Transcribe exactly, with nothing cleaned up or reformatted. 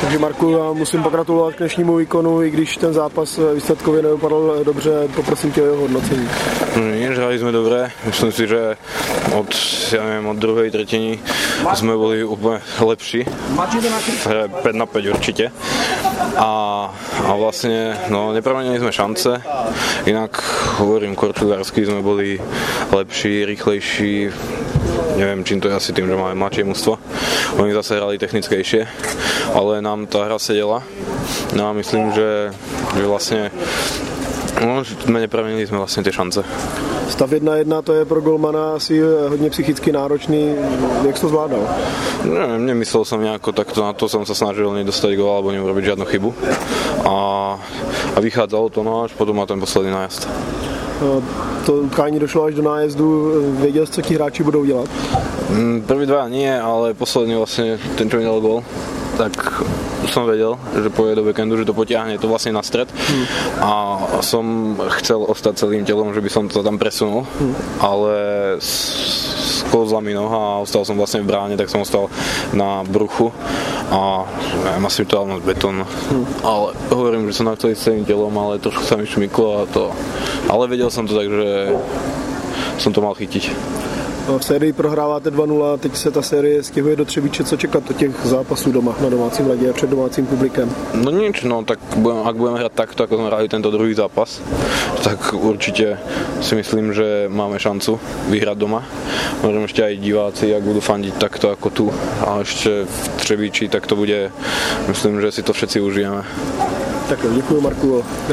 Takže Marku, já musím pogratulovat k dnešnímu výkonu, i když ten zápas výsledkově nedopadl dobře, poprosím tě o jeho hodnocení. Nie, že hrali sme dobre, myslím si, že od, ja neviem, od druhej tretiny sme boli úplne lepší, v hre päť na päť určite a, a vlastne no, nepremenili sme šance, inak hovorím, korčulársky sme boli lepší, rýchlejší. Neviem, čím to je, asi tým, že máme mladšie mužstvo. Oni zase hrali technickejšie, ale nám tá hra sedela. No a myslím, že, že vlastne no, sme nepremenili sme vlastne tie šance. Stav jedna jedna, to je pro golmana asi hodně psychicky náročný. Jak jsi to zvládal? Neviem, nemyslel som nejako takto, na to som sa snažil nedostať gól alebo neurobiť žiadnu chybu. A, a vychádzalo to, no až potom na ten posledný nájazd. To utkání došlo až do nájezdu. Věděl jsi, co ti hráči budou dělat? Prvý dva nie, ale posledný vlastne ten, čo mi dal gól, tak som vedel, že pôjde do backendu, že to potiahne to vlastne na stred hmm. a som chcel ostať celým telom, že by som to tam presunul, hmm. ale sklzla mi noha a ostal som vlastne v bráne, tak som ostal na bruchu a neviem, asi to dal na betón, hmm. ale hovorím, že som chcel ísť celým telom, ale trošku sa mi šmyklo a to, ale vedel som to tak, že som to mal chytiť. V sérii prohráváte dva nula, teď se ta série stěhuje do Třebíče. Co čekat od těch zápasů doma na domácím ledě a před domácím publikem? No nič, no tak budem, ak budeme hrať takto, ako sme hrali tento druhý zápas, tak určite si myslím, že máme šancu vyhrať doma. Môžem ešte aj diváci, ak budú fandiť takto ako tu a ešte v Třebíči, tak to bude, myslím, že si to všetci užijeme. Tak děkuji, Marku.